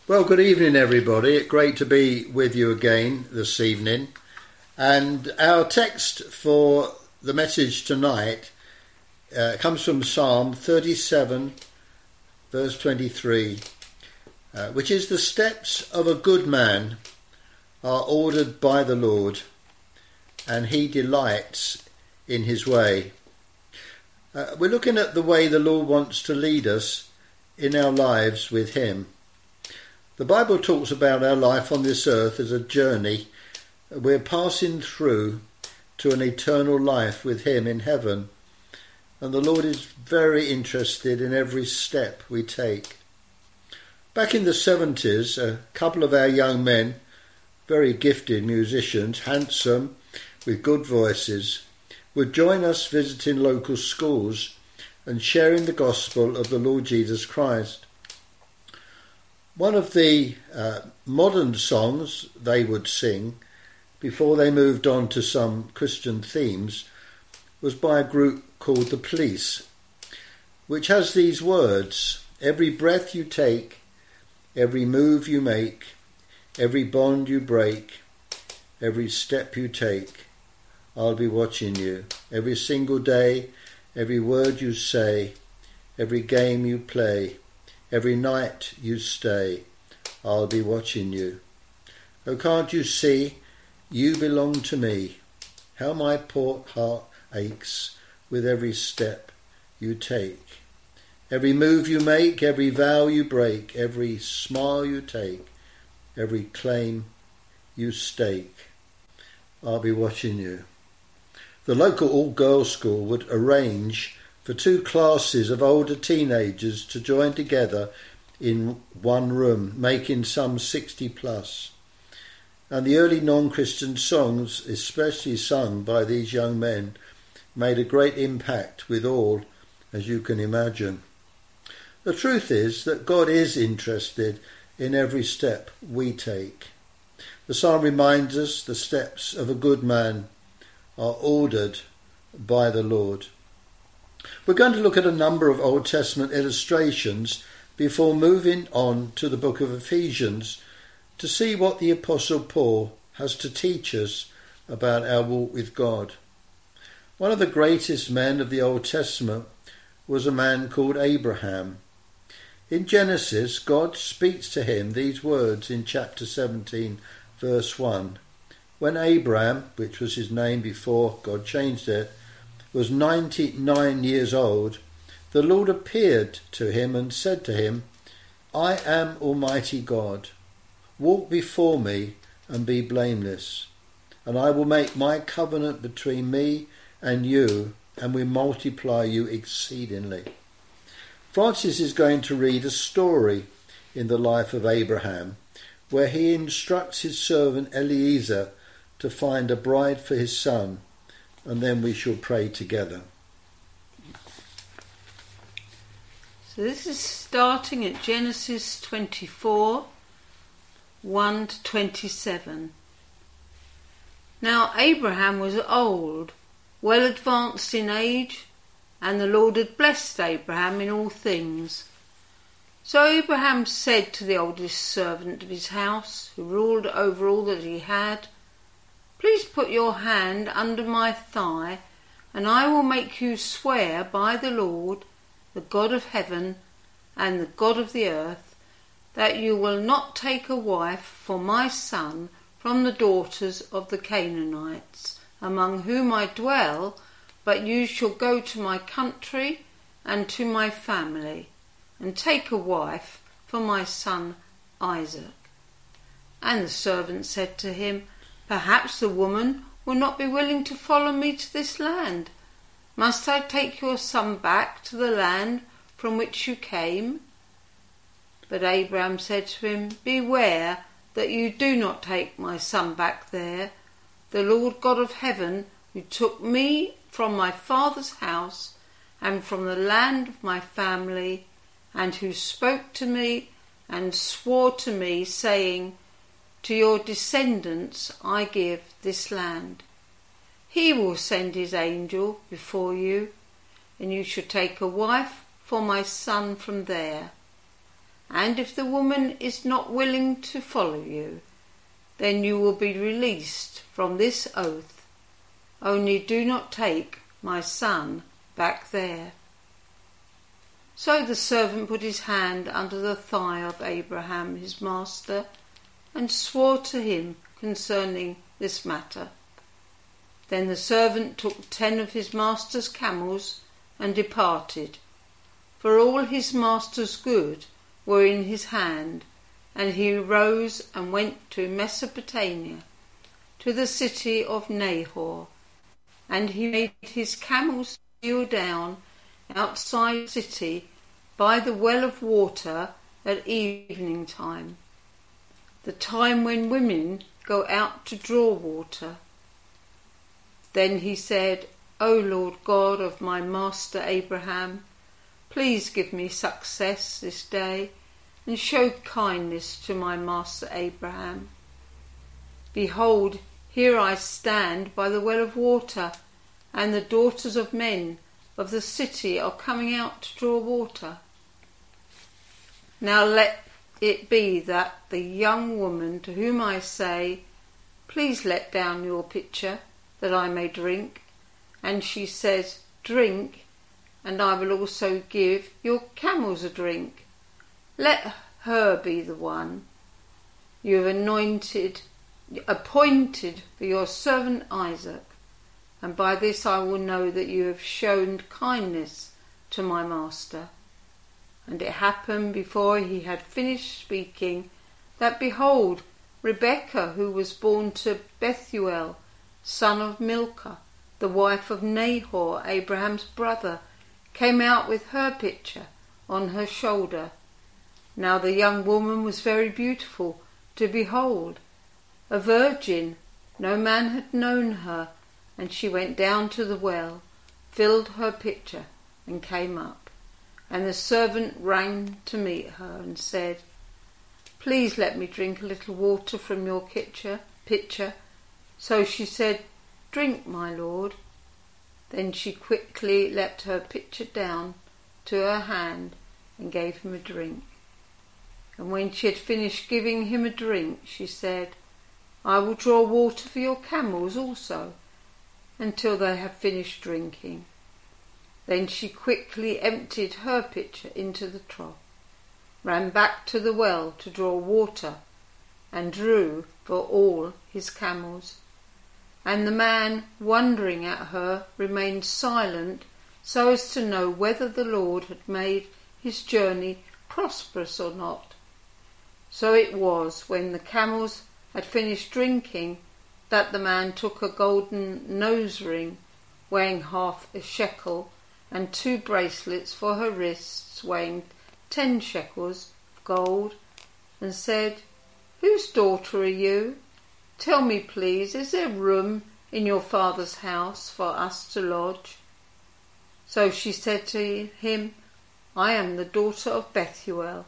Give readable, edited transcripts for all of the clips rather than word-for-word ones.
Well, good evening, everybody. Great to be with you again this evening. And our text for the message tonight comes from Psalm 37, verse 23, which is, "The steps of a good man are ordered by the Lord, and he delights in his way." We're looking at the way the Lord wants to lead us in our lives with him. The Bible talks about our life on this earth as a journey we're passing through to an eternal life with him in heaven. And the Lord is very interested in every step we take. Back in the 70s, a couple of our young men, very gifted musicians, handsome, with good voices, would join us visiting local schools and sharing the gospel of the Lord Jesus Christ. One of the modern songs they would sing before they moved on to some Christian themes was by a group called The Police, which has these words: "Every breath you take, every move you make, every bond you break, every step you take, I'll be watching you. Every single day, every word you say, every game you play, every night you stay, I'll be watching you. Oh, can't you see, you belong to me? How my poor heart aches with every step you take. Every move you make, every vow you break, every smile you take, every claim you stake, I'll be watching you." The local all-girls school would arrange for two classes of older teenagers to join together in one room, making some 60 plus. And the early non-Christian songs, especially sung by these young men, made a great impact with all, as you can imagine. The truth is that God is interested in every step we take. The psalm reminds us the steps of a good man are ordered by the Lord. We're going to look at a number of Old Testament illustrations before moving on to the book of Ephesians to see what the Apostle Paul has to teach us about our walk with God. One of the greatest men of the Old Testament was a man called Abraham. In Genesis, God speaks to him these words in chapter 17, verse 1. When Abraham, which was his name before God changed it, was 99 years old, the Lord appeared to him and said to him, "I am Almighty God. Walk before me and be blameless, and I will make my covenant between me and you, and will multiply you exceedingly." Francis is going to read a story in the life of Abraham, where he instructs his servant Eliezer to find a bride for his son, and then we shall pray together. So this is starting at Genesis 24, 1 to 27. Now Abraham was old, well advanced in age, and the Lord had blessed Abraham in all things. So Abraham said to the oldest servant of his house, who ruled over all that he had, "Please put your hand under my thigh, and I will make you swear by the Lord, the God of heaven and the God of the earth, that you will not take a wife for my son from the daughters of the Canaanites, among whom I dwell, but you shall go to my country and to my family, and take a wife for my son Isaac." And the servant said to him, "Perhaps the woman will not be willing to follow me to this land. Must I take your son back to the land from which you came?" But Abraham said to him, "Beware that you do not take my son back there. The Lord God of heaven, who took me from my father's house and from the land of my family, and who spoke to me and swore to me, saying, 'To your descendants I give this land.' He will send his angel before you, and you shall take a wife for my son from there. And if the woman is not willing to follow you, then you will be released from this oath. Only do not take my son back there." So the servant put his hand under the thigh of Abraham, his master, and swore to him concerning this matter. Then the servant took 10 of his master's camels and departed, for all his master's good were in his hand, and he rose and went to Mesopotamia, to the city of Nahor, and he made his camels kneel down outside the city by the well of water at evening time, the time when women go out to draw water. Then he said, "O Lord God of my master Abraham, please give me success this day and show kindness to my master Abraham. Behold, here I stand by the well of water, and the daughters of men of the city are coming out to draw water. Now let it be that the young woman to whom I say, 'Please let down your pitcher, that I may drink,' and she says, 'Drink, and I will also give your camels a drink,' let her be the one you have appointed for your servant Isaac, and by this I will know that you have shown kindness to my master." And it happened before he had finished speaking that, behold, Rebekah, who was born to Bethuel, son of Milcah, the wife of Nahor, Abraham's brother, came out with her pitcher on her shoulder. Now the young woman was very beautiful to behold, a virgin, no man had known her, and she went down to the well, filled her pitcher, and came up. And the servant ran to meet her and said, "Please let me drink a little water from your pitcher." So she said, "Drink, my lord." Then she quickly let her pitcher down to her hand and gave him a drink. And when she had finished giving him a drink, she said, "I will draw water for your camels also, until they have finished drinking." Then she quickly emptied her pitcher into the trough, ran back to the well to draw water, and drew for all his camels. And the man, wondering at her, remained silent, so as to know whether the Lord had made his journey prosperous or not. So it was, when the camels had finished drinking, that the man took a golden nose ring weighing half a shekel, and 2 bracelets for her wrists weighing 10 shekels of gold, and said, "Whose daughter are you? Tell me, please, is there room in your father's house for us to lodge?" So she said to him, "I am the daughter of Bethuel,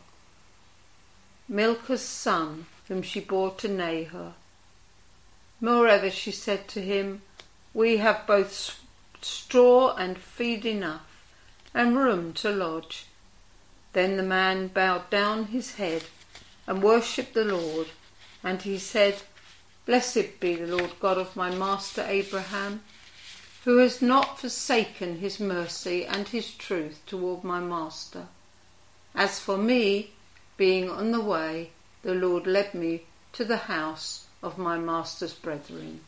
Milcah's son, whom she bore to Nahor." Moreover, she said to him, "We have both straw and feed enough, and room to lodge." Then the man bowed down his head and worshipped the Lord, and he said, "Blessed be the Lord God of my master Abraham, who has not forsaken his mercy and his truth toward my master. As for me, being on the way, the Lord led me to the house of my master's brethren."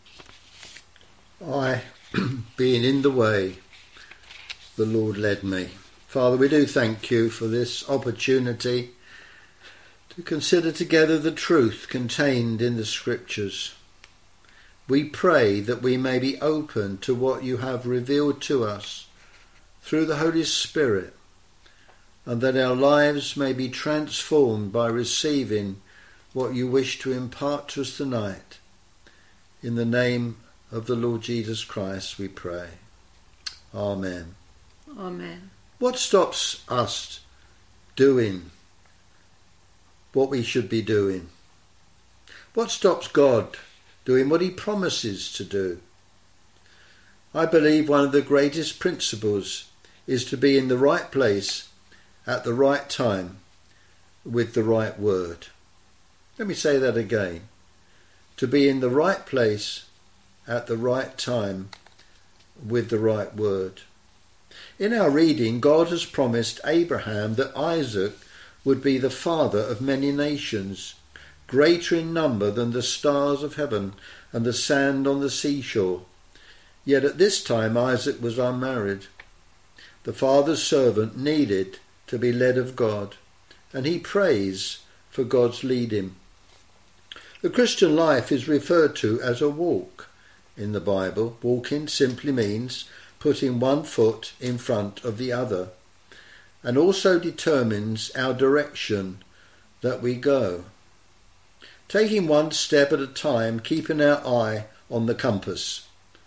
Being in the way, the Lord led me. Father, we do thank you for this opportunity to consider together the truth contained in the Scriptures. We pray that we may be open to what you have revealed to us through the Holy Spirit, and that our lives may be transformed by receiving what you wish to impart to us tonight. In the name of the Lord Jesus Christ we pray. Amen. Amen. What stops us doing what we should be doing? What stops God doing what he promises to do? I believe one of the greatest principles is to be in the right place at the right time with the right word. Let me say that again. To be in the right place at the right time with the right word. In our reading, God has promised Abraham that Isaac would be the father of many nations, greater in number than the stars of heaven and the sand on the seashore. Yet at this time Isaac was unmarried. The father's servant needed to be led of God, and he prays for God's leading. The Christian life is referred to as a walk in the Bible. Walking simply means putting one foot in front of the other, and also determines our direction that we go. Taking one step at a time, keeping our eye on the compass.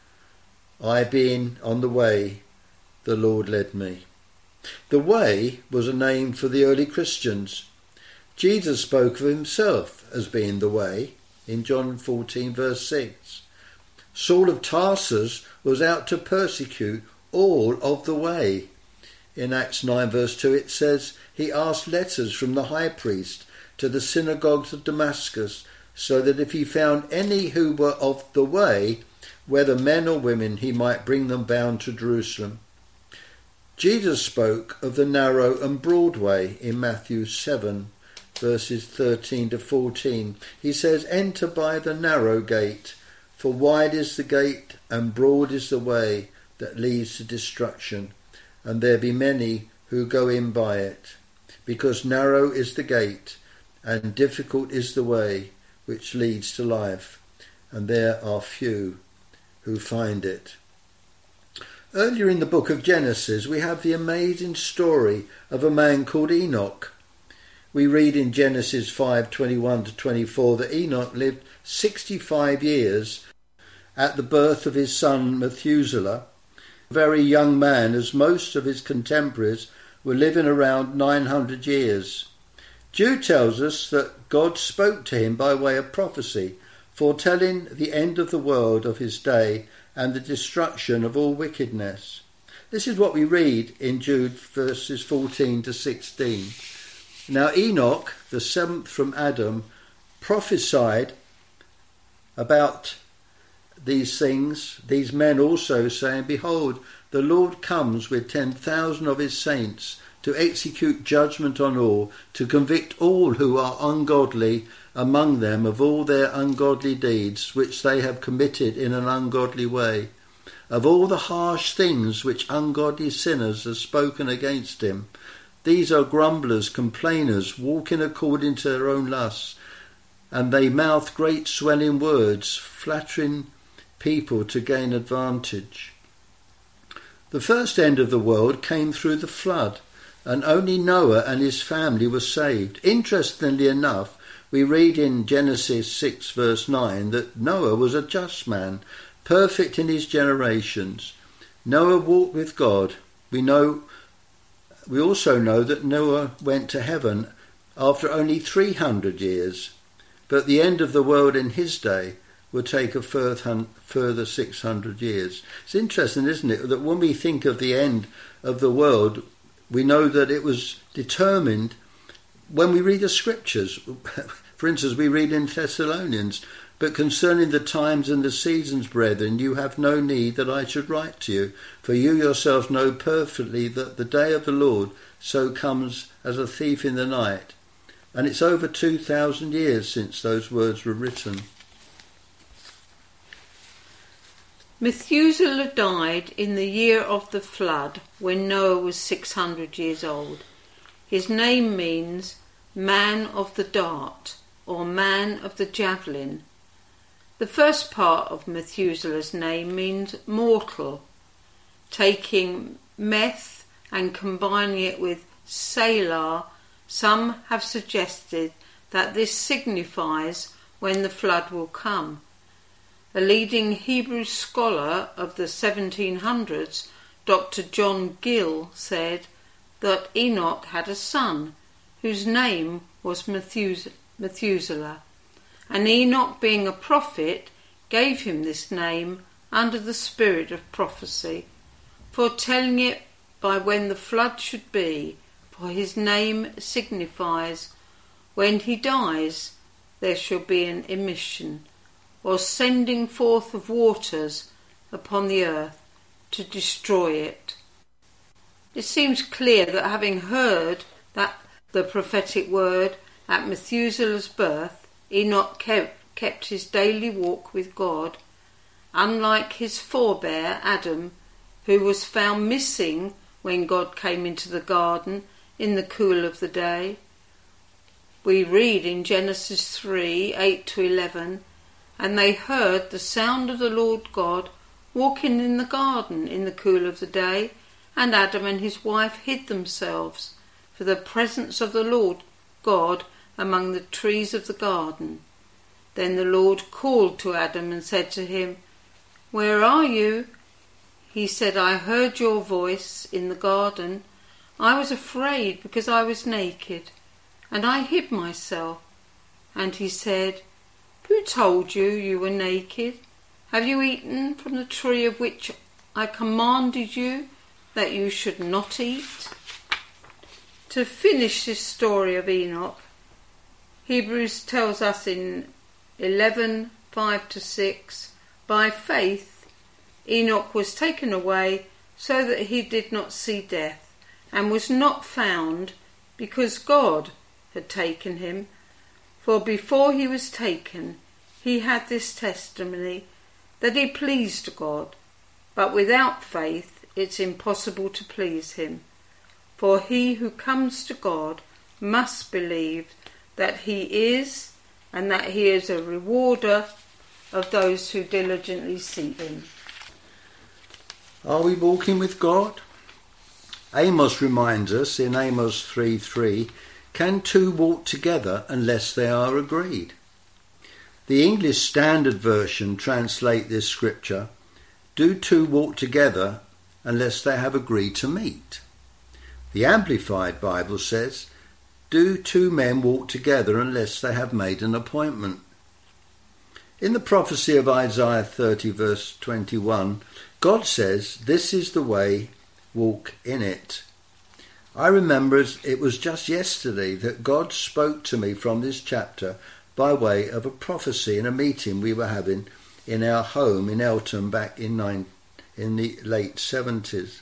I being on the way, the Lord led me. The way was a name for the early Christians. Jesus spoke of himself as being the way in John 14 verse 6. Saul of Tarsus was out to persecute all of the way. In Acts 9 verse 2 it says, he asked letters from the high priest to the synagogues of Damascus, so that if he found any who were of the way, whether men or women, he might bring them bound to Jerusalem. Jesus spoke of the narrow and broad way in Matthew 7 verses 13 to 14. He says, enter by the narrow gate, for wide is the gate and broad is the way that leads to destruction, and there be many who go in by it. Because narrow is the gate and difficult is the way which leads to life, and there are few who find it. Earlier in the book of Genesis, we have the amazing story of a man called Enoch. We read in Genesis 5:21 to 24 that Enoch lived 65 years at the birth of his son Methuselah, a very young man, as most of his contemporaries were living around 900 years. Jude tells us that God spoke to him by way of prophecy, foretelling the end of the world of his day and the destruction of all wickedness. This is what we read in Jude verses 14 to 16. Now Enoch, the seventh from Adam, prophesied about these things, these men also, saying, behold, the Lord comes with 10,000 of his saints to execute judgment on all, to convict all who are ungodly among them of all their ungodly deeds which they have committed in an ungodly way, of all the harsh things which ungodly sinners have spoken against him. These are grumblers, complainers, walking according to their own lusts, and they mouth great swelling words, flattering people to gain advantage. The first end of the world came through the flood, and only Noah and his family were saved. Interestingly enough, we read in Genesis 6 verse 9 that Noah was a just man, perfect in his generations. Noah walked with God. We also know that Noah went to heaven after only 300 years, but the end of the world in his day would take a further 600 years. It's interesting, isn't it, that when we think of the end of the world, we know that it was determined when we read the scriptures. For instance, we read in Thessalonians, but concerning the times and the seasons, brethren, you have no need that I should write to you, for you yourselves know perfectly that the day of the Lord so comes as a thief in the night. And it's over 2,000 years since those words were written. Methuselah died in the year of the flood when Noah was 600 years old. His name means man of the dart or man of the javelin. The first part of Methuselah's name means mortal. Taking meth and combining it with Selah, some have suggested that this signifies when the flood will come. A leading Hebrew scholar of the 1700s, Dr. John Gill, said that Enoch had a son whose name was Methuselah, and Enoch, being a prophet, gave him this name under the spirit of prophecy, foretelling it by when the flood should be, for his name signifies When he dies, there shall be an emission, or sending forth of waters upon the earth to destroy it. It seems clear that having heard that the prophetic word at Methuselah's birth, Enoch kept his daily walk with God, unlike his forebear Adam, who was found missing when God came into the garden in the cool of the day. We read in Genesis 3:8-11, and they heard the sound of the Lord God walking in the garden in the cool of the day, and Adam and his wife hid themselves for the presence of the Lord God among the trees of the garden. Then the Lord called to Adam and said to him, "Where are you?" He said, "I heard your voice in the garden. I was afraid because I was naked, and I hid myself." And he said, "Who told you you were naked? Have you eaten from the tree of which I commanded you that you should not eat?" To finish this story of Enoch, Hebrews tells us in 11:5-6, by faith Enoch was taken away so that he did not see death, and was not found because God had taken him. For before he was taken, he had this testimony, that he pleased God. But without faith it's impossible to please him. For he who comes to God must believe that he is, and that he is a rewarder of those who diligently seek him. Are we walking with God? Amos reminds us in Amos 3:3, "Can two walk together unless they are agreed?" The English Standard Version translate this scripture, "Do two walk together unless they have agreed to meet?" The Amplified Bible says, "Do two men walk together unless they have made an appointment?" In the prophecy of Isaiah 30 verse 21, God says, "This is the way, walk in it." I remember it was just yesterday that God spoke to me from this chapter by way of a prophecy in a meeting we were having in our home in Eltham back in the late 70s.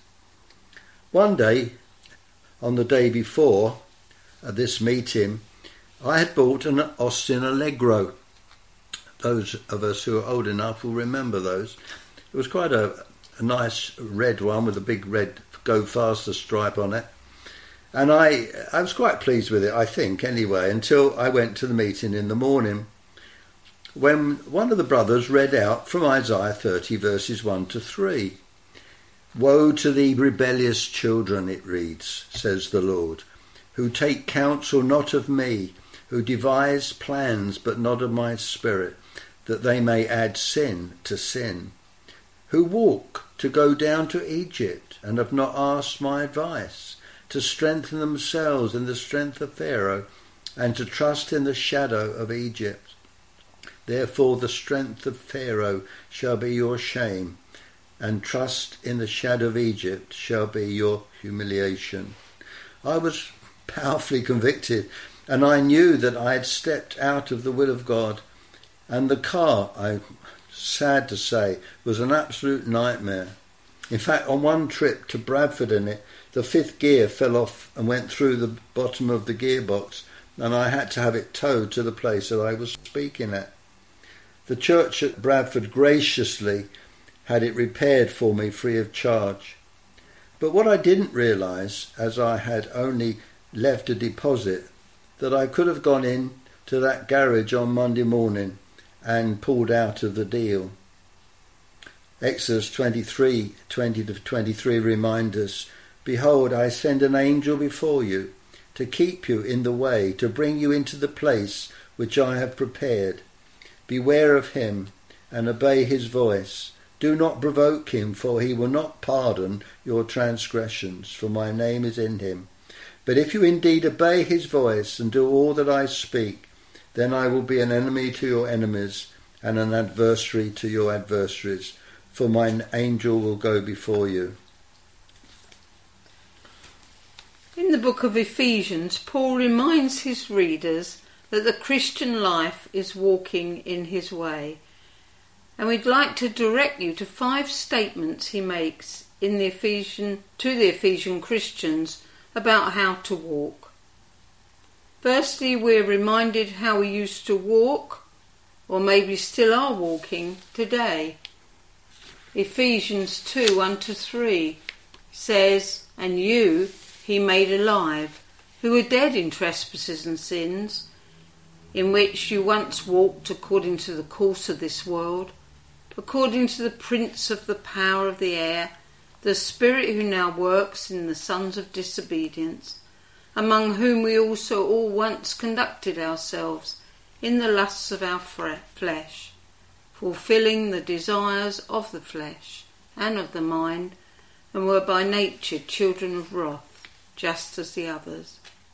One day, on the day before this meeting, I had bought an Austin Allegro. Those of us who are old enough will remember those. It was quite a nice red one with a big red Go Faster stripe on it. And I was quite pleased with it, I think, anyway, until I went to the meeting in the morning, when one of the brothers read out from Isaiah 30 verses 1-3. "Woe to thee, rebellious children," it reads, says the Lord, "who take counsel not of me, who devise plans but not of my spirit, that they may add sin to sin, who walk to go down to Egypt and have not asked my advice, to strengthen themselves in the strength of Pharaoh, and to trust in the shadow of Egypt. Therefore the strength of Pharaoh shall be your shame, and trust in the shadow of Egypt shall be your humiliation." I was powerfully convicted, and I knew that I had stepped out of the will of God, and the car, sad to say, was an absolute nightmare. In fact, on one trip to Bradford in it, the fifth gear fell off and went through the bottom of the gearbox, and I had to have it towed to the place that I was speaking at. The church at Bradford graciously had it repaired for me free of charge. But what I didn't realise, as I had only left a deposit, that I could have gone in to that garage on Monday morning and pulled out of the deal. Exodus 23:20-23 reminds us, "Behold, I send an angel before you, to keep you in the way, to bring you into the place which I have prepared. Beware of him, and obey his voice. Do not provoke him, for he will not pardon your transgressions, for my name is in him. But if you indeed obey his voice, and do all that I speak, then I will be an enemy to your enemies, and an adversary to your adversaries, for mine angel will go before you." In In the book of Ephesians, Paul reminds his readers that the Christian life is walking in his way. And we'd like to direct you to 5 statements he makes to the Ephesian Christians about how to walk. Firstly, we're reminded how we used to walk, or maybe still are walking today. Ephesians 2:1-3 says, "And you he made alive, who were dead in trespasses and sins, in which you once walked according to the course of this world, according to the prince of the power of the air, the spirit who now works in the sons of disobedience, among whom we also all once conducted ourselves in the lusts of our flesh, fulfilling the desires of the flesh and of the mind, and were by nature children of wrath, just as the others."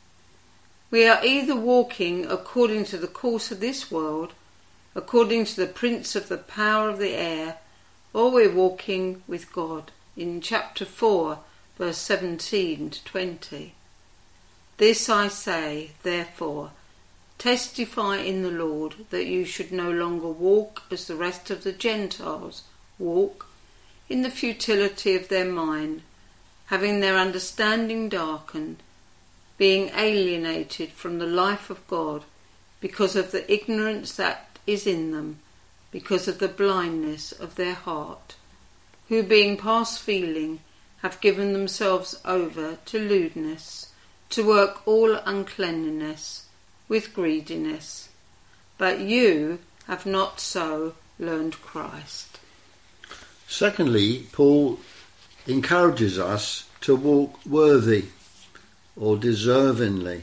We are either walking according to the course of this world, according to the prince of the power of the air, or we're walking with God in chapter 4, verse 17-20. "This I say, therefore, testify in the Lord, that you should no longer walk as the rest of the Gentiles walk, in the futility of their mind, having their understanding darkened, being alienated from the life of God because of the ignorance that is in them, because of the blindness of their heart, who being past feeling have given themselves over to lewdness, to work all uncleanness with greediness. But you have not so learned Christ." Secondly, Paul encourages us to walk worthy or deservingly.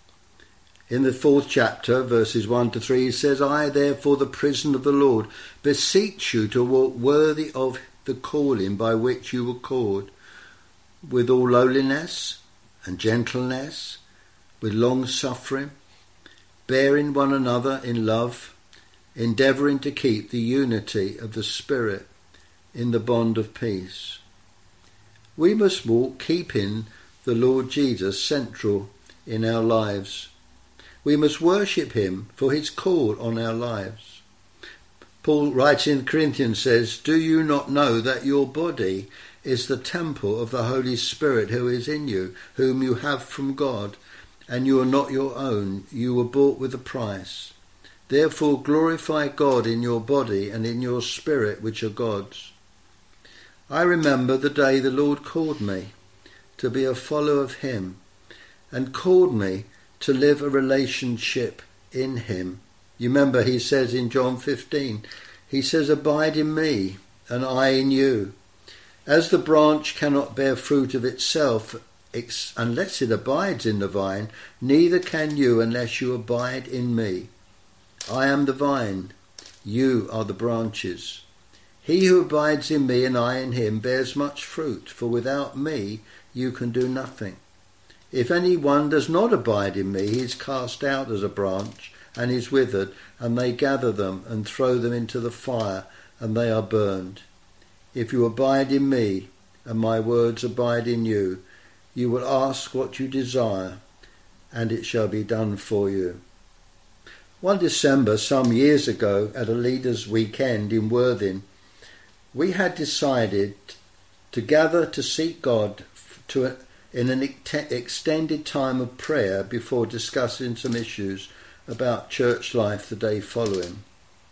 In the 4th chapter, verses 1-3, he says, "I, therefore, the prisoner of the Lord, beseech you to walk worthy of the calling by which you were called, with all lowliness and gentleness, with long suffering, bearing one another in love, endeavouring to keep the unity of the Spirit in the bond of peace." We must walk keeping the Lord Jesus central in our lives. We must worship him for his call on our lives. Paul writes in Corinthians says, "Do you not know that your body is the temple of the Holy Spirit who is in you, whom you have from God, and you are not your own, you were bought with a price. Therefore glorify God in your body and in your spirit, which are God's." I remember the day the Lord called me to be a follower of him, and called me to live a relationship in him. You remember he says in John 15, he says, "Abide in me, and I in you. As the branch cannot bear fruit of itself unless it abides in the vine, neither can you unless you abide in me. I am the vine, you are the branches. He who abides in me and I in him bears much fruit, for without me you can do nothing. If anyone does not abide in me, he is cast out as a branch and is withered, and they gather them and throw them into the fire, and they are burned. If you abide in me, and my words abide in you, you will ask what you desire, and it shall be done for you." One December, some years ago, at a leaders' weekend in Worthing, we had decided to gather to seek God in an extended time of prayer before discussing some issues about church life the day following.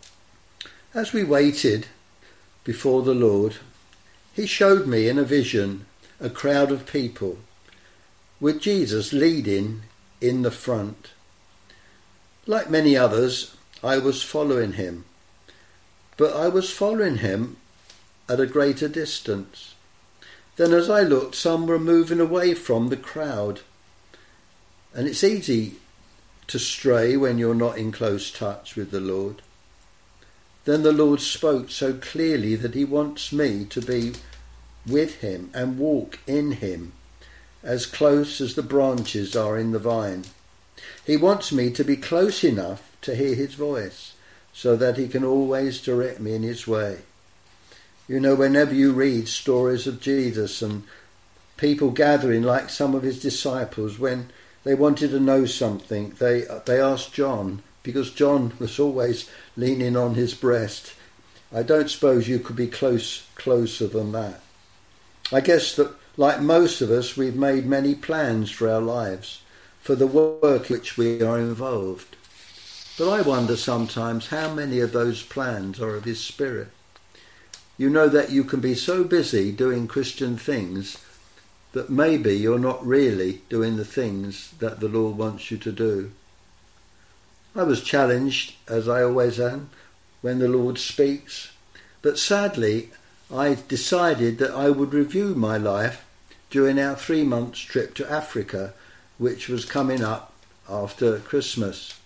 As we waited before the Lord, he showed me in a vision a crowd of people with Jesus leading in the front. Like many others, I was following him, but I was following him at a greater distance. Then as I looked, some were moving away from the crowd. And it's easy to stray when you're not in close touch with the Lord. Then the Lord spoke so clearly that he wants me to be with him and walk in him, as close as the branches are in the vine. He wants me to be close enough to hear his voice, so that he can always direct me in his way. You know, whenever you read stories of Jesus and people gathering like some of his disciples when they wanted to know something. They asked John, because John was always leaning on his breast. I don't suppose you could be closer than that. I guess that, like most of us, we've made many plans for our lives, for the work in which we are involved. But I wonder sometimes how many of those plans are of his Spirit. You know that you can be so busy doing Christian things that maybe you're not really doing the things that the Lord wants you to do. I was challenged, as I always am, when the Lord speaks, but sadly I decided that I would review my life during our 3 months trip to Africa, which was coming up after Christmas.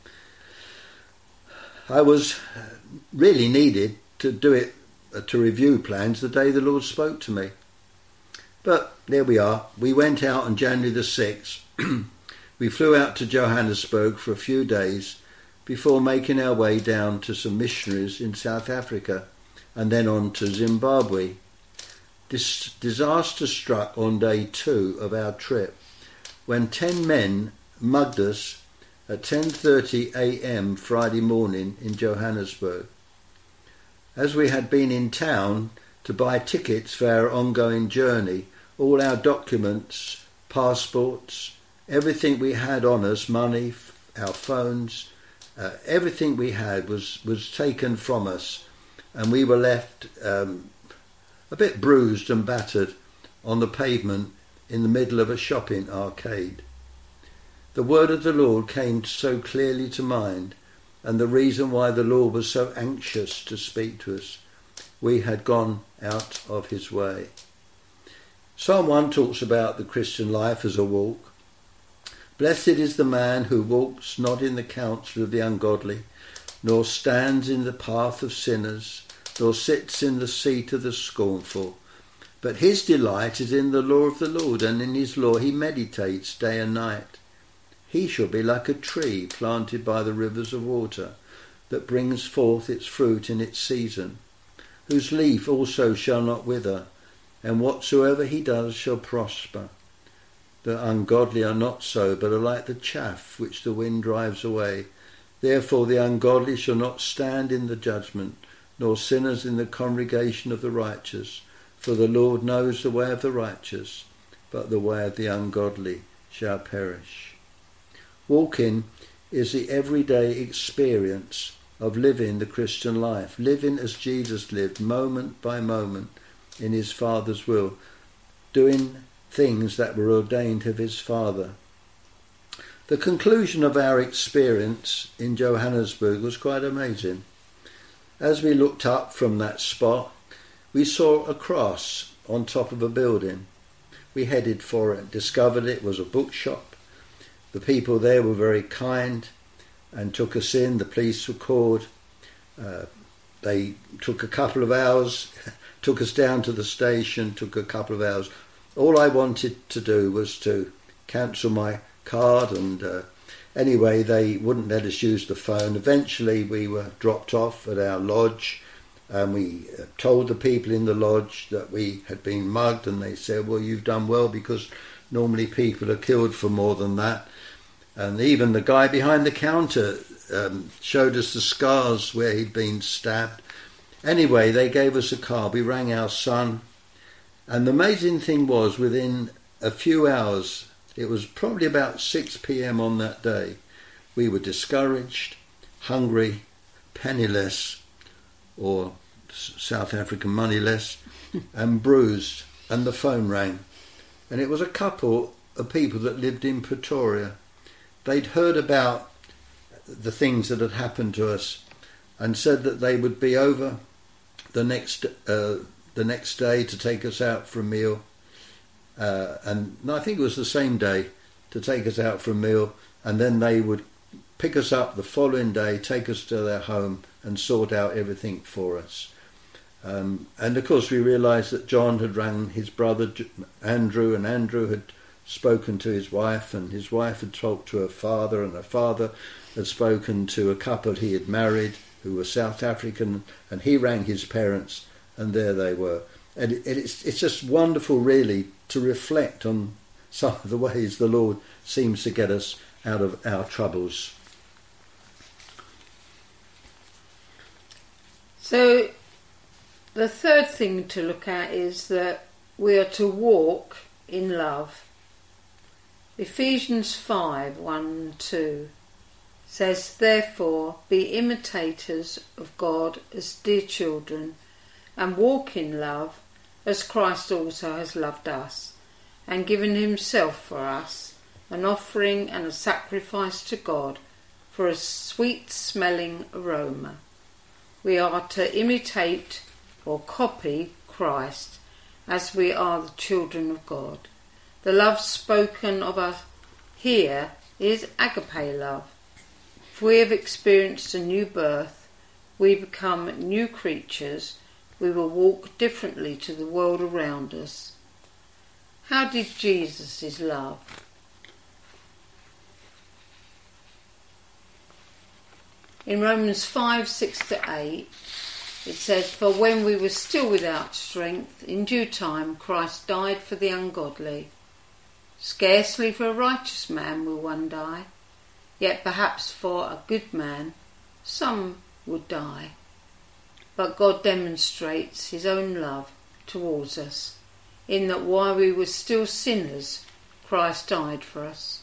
I was really needed to do it, to review plans the day the Lord spoke to me. But there we are. We went out on January the 6th. We flew out to Johannesburg for a few days before making our way down to some missionaries in South Africa and then on to Zimbabwe. This disaster struck on day 2 of our trip when 10 men mugged us at 10:30 a.m. Friday morning in Johannesburg. As we had been in town to buy tickets for our ongoing journey, all our documents, passports, everything we had on us, money, our phones, everything we had was taken from us, and we were left a bit bruised and battered on the pavement in the middle of a shopping arcade. The word of the Lord came so clearly to mind, and the reason why the Lord was so anxious to speak to us. We had gone out of his way. Psalm 1 talks about the Christian life as a walk. Blessed is the man who walks not in the counsel of the ungodly, nor stands in the path of sinners, nor sits in the seat of the scornful. But his delight is in the law of the Lord, and in his law he meditates day and night. He shall be like a tree planted by the rivers of water, that brings forth its fruit in its season, whose leaf also shall not wither, and whatsoever he does shall prosper. The ungodly are not so, but are like the chaff which the wind drives away. Therefore the ungodly shall not stand in the judgment, nor sinners in the congregation of the righteous. For the Lord knows the way of the righteous, but the way of the ungodly shall perish. Walking is the everyday experience of living the Christian life, living as Jesus lived, moment by moment, in his Father's will, doing things that were ordained of his Father. The conclusion of our experience in Johannesburg was quite amazing. As we looked up from that spot, we saw a cross on top of a building. We headed for it, discovered it was a bookshop. The people there were very kind and took us in. The police were called. They took a couple of hours, took us down to the station, took a couple of hours. All I wanted to do was to cancel my card, and anyway, they wouldn't let us use the phone. Eventually, we were dropped off at our lodge, and we told the people in the lodge that we had been mugged, and they said, well, you've done well, because normally people are killed for more than that. And even the guy behind the counter showed us the scars where he'd been stabbed. Anyway, they gave us a car. We rang our son. And the amazing thing was, within a few hours, it was probably about 6 p.m. on that day, we were discouraged, hungry, penniless, or South African moneyless, and bruised. And the phone rang. And it was a couple of people that lived in Pretoria. They'd heard about the things that had happened to us and said that they would be over the next day to take us out for a meal. And I think it was the same day to take us out for a meal, and then they would pick us up the following day, take us to their home and sort out everything for us. And of course we realised that John had rang his brother Andrew, and Andrew had spoken to his wife, and his wife had talked to her father, and her father had spoken to a couple he had married who were South African, and he rang his parents, and there they were. And it's just wonderful, really, to reflect on some of the ways the Lord seems to get us out of our troubles. So the third thing to look at is that we are to walk in love. Ephesians 5:1-2 says, "Therefore be imitators of God as dear children, and walk in love, as Christ also has loved us, and given himself for us, an offering and a sacrifice to God for a sweet-smelling aroma." We are to imitate or copy Christ as we are the children of God. The love spoken of us here is agape love. If we have experienced a new birth, we become new creatures, we will walk differently to the world around us. How did Jesus' love? In Romans 5:6-8, it says, "For when we were still without strength, in due time Christ died for the ungodly. Scarcely for a righteous man will one die, yet perhaps for a good man some would die. But God demonstrates his own love towards us, in that while we were still sinners, Christ died for us."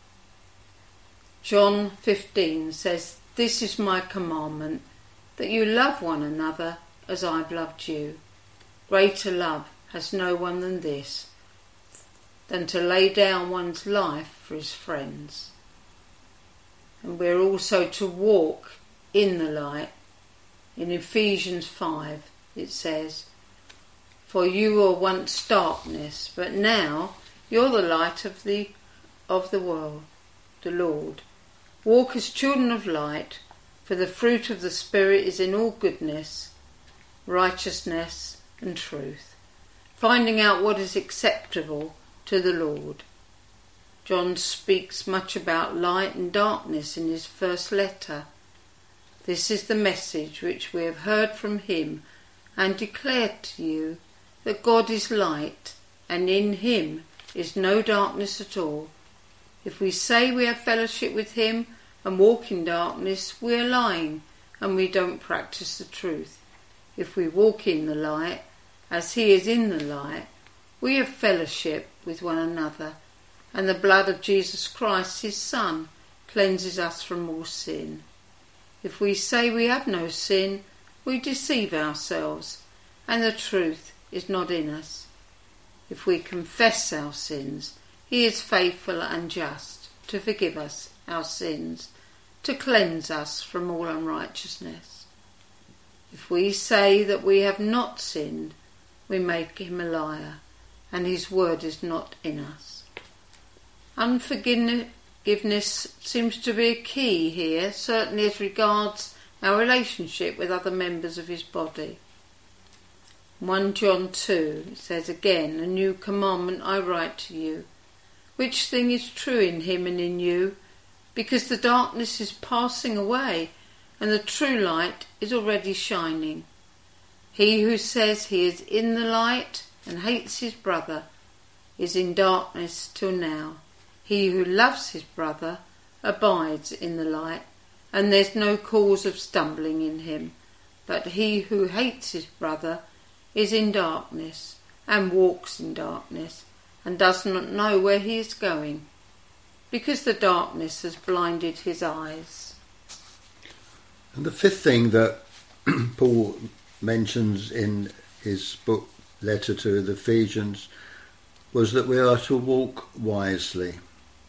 John 15 says, "This is my commandment, that you love one another as I've loved you. Greater love has no one than this, than to lay down one's life for his friends." And we're also to walk in the light. In Ephesians 5 it says, "For you were once darkness, but now you're the light of the world, the Lord. Walk as children of light, for the fruit of the Spirit is in all goodness, righteousness and truth, finding out what is acceptable to the Lord." John speaks much about light and darkness in his first letter. "This is the message which we have heard from him and declared to you, that God is light, and in him is no darkness at all. If we say we have fellowship with him and walk in darkness, we are lying, and we don't practice the truth. If we walk in the light, as he is in the light, we have fellowship with one another, and the blood of Jesus Christ, his Son, cleanses us from all sin. If we say we have no sin, we deceive ourselves, and the truth is not in us. If we confess our sins, he is faithful and just to forgive us our sins, to cleanse us from all unrighteousness. If we say that we have not sinned, we make him a liar, and his word is not in us." Unforgiveness seems to be a key here, certainly as regards our relationship with other members of his body. 1 John 2 says again, "A new commandment I write to you, which thing is true in him and in you, because the darkness is passing away and the true light is already shining. He who says he is in the light and hates his brother is in darkness till now. He who loves his brother abides in the light, and there's no cause of stumbling in him. But he who hates his brother is in darkness and walks in darkness and does not know where he is going, because the darkness has blinded his eyes." And the fifth thing that Paul mentions in his book, letter to the Ephesians, was that we are to walk wisely.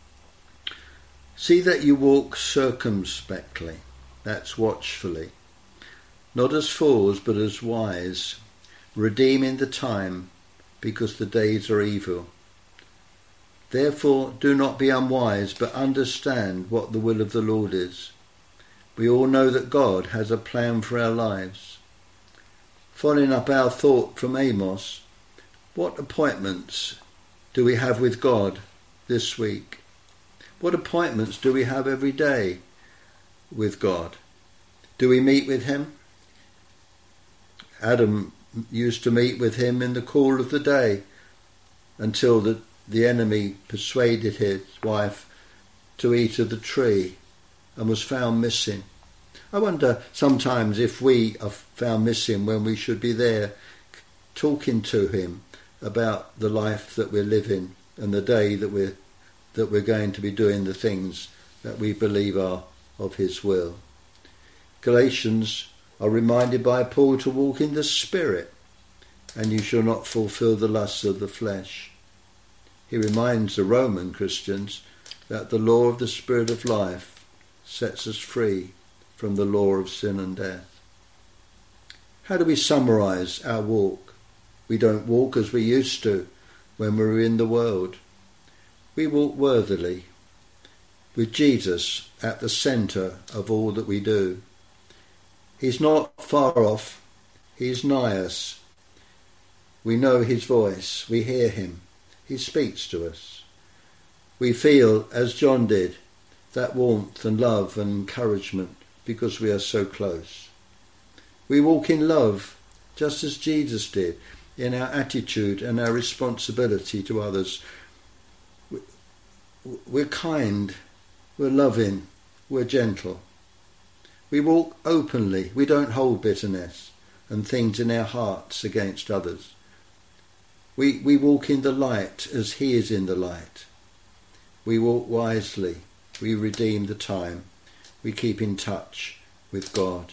"See that you walk circumspectly," that's watchfully, "not as fools but as wise, redeeming the time, because the days are evil. Therefore do not be unwise, but understand what the will of the Lord is. We all know that God has a plan for our lives." Following up our thought from Amos, what appointments do we have with God this week? What appointments do we have every day with God? Do we meet with him? Adam used to meet with him in the cool of the day until the enemy persuaded his wife to eat of the tree and was found missing. I wonder sometimes if we are found missing when we should be there talking to him about the life that we're living and the day that we're going to be doing the things that we believe are of his will. Galatians are reminded by Paul to walk in the Spirit, and you shall not fulfill the lusts of the flesh. He reminds the Roman Christians that the law of the Spirit of life sets us free from the law of sin and death. How do we summarise our walk? We don't walk as we used to when we were in the world. We walk worthily, with Jesus at the centre of all that we do. He's not far off, he's nigh us. We know his voice, we hear him, he speaks to us. We feel, as John did, that warmth and love and encouragement because we are so close. We walk in love, just as Jesus did, in our attitude and our responsibility to others. We're kind, we're loving, we're gentle. We walk openly, we don't hold bitterness and things in our hearts against others. We walk in the light as he is in the light. We walk wisely, we redeem the time, we keep in touch with God.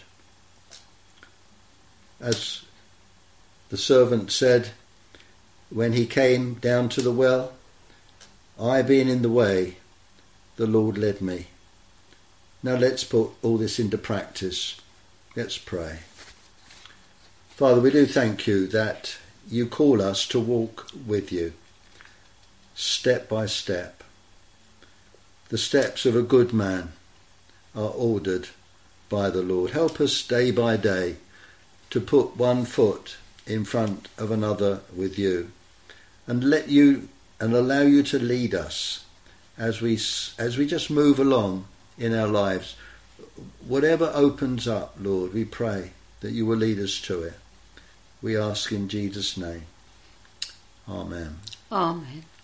As the servant said when he came down to the well, I being in the way, the Lord led me. Now let's put all this into practice. Let's pray. Father, we do thank you that you call us to walk with you, step by step. The steps of a good man are ordered by the Lord. Help us day by day to put one foot in front of another with you, and allow you to lead us as we just move along in our lives. Whatever opens up, Lord, we pray that you will lead us to it. We ask in Jesus' name. Amen. Amen.